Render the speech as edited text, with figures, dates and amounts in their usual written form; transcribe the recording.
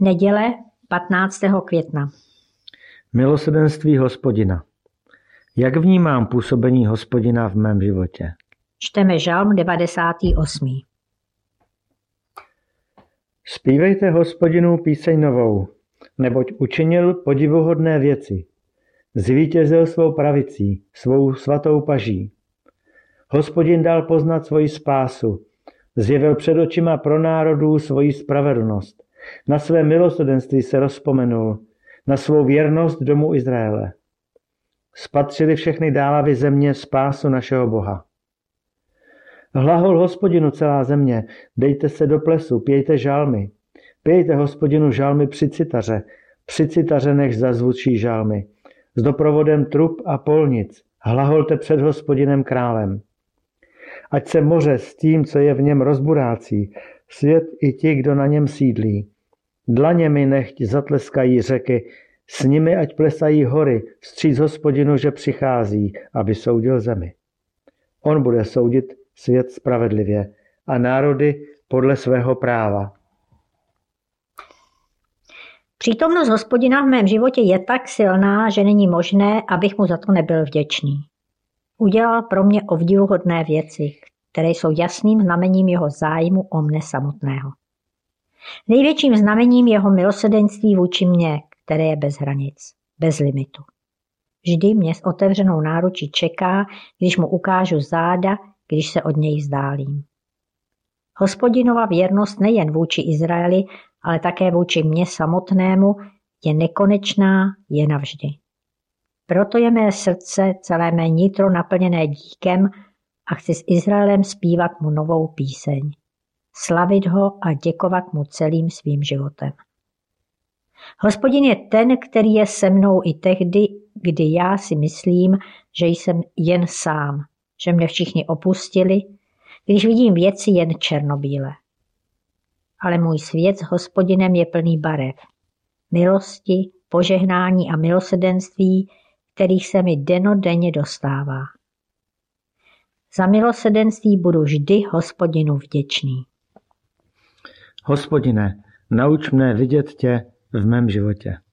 Neděle 15. května. Milosrdenství Hospodina. Jak vnímám působení Hospodina v mém životě? Čteme Žalm 98. Zpívejte Hospodinu píseň novou, neboť učinil podivuhodné věci. Zvítězil svou pravicí, svou svatou paží. Hospodin dal poznat svoji spásu, zjevil před očima pro národů svoji spravedlnost. Na své milosrdenství se rozpomenul, na svou věrnost domu Izraele. Spatřili všechny dálavy země spásu našeho Boha. Hlahol Hospodinu celá země, dejte se do plesu, pějte žalmy. Pějte Hospodinu žalmy při citaře nech zazvučí žalmy. S doprovodem trub a polnic, hlaholte před Hospodinem králem. Ať se moře s tím, co je v něm rozburácí, svět i ti, kdo na něm sídlí. Dlaněmi nechť zatleskají řeky, s nimi ať plesají hory, vstříc Hospodinu, že přichází, aby soudil zemi. On bude soudit svět spravedlivě a národy podle svého práva. Přítomnost Hospodina v mém životě je tak silná, že není možné, abych mu za to nebyl vděčný. Udělal pro mě obdivuhodné věci, které jsou jasným znamením jeho zájmu o mne samotného. Největším znamením jeho milosrdenství vůči mně, které je bez hranic, bez limitu. Vždy mě s otevřenou náručí čeká, když mu ukážu záda, když se od něj vzdálím. Hospodinova věrnost nejen vůči Izraeli, ale také vůči mně samotnému je nekonečná, je navždy. Proto je mé srdce, celé mé nitro naplněné díkem a chci s Izraelem zpívat mu novou píseň. Slavit ho a děkovat mu celým svým životem. Hospodin je ten, který je se mnou i tehdy, kdy já si myslím, že jsem jen sám, že mne všichni opustili, když vidím věci jen černobíle. Ale můj svět s Hospodinem je plný barev, milosti, požehnání a milosrdenství, kterých se mi dennodenně dostává. Za milosrdenství budu vždy Hospodinu vděčný. Hospodine, nauč mne vidět tě v mém životě.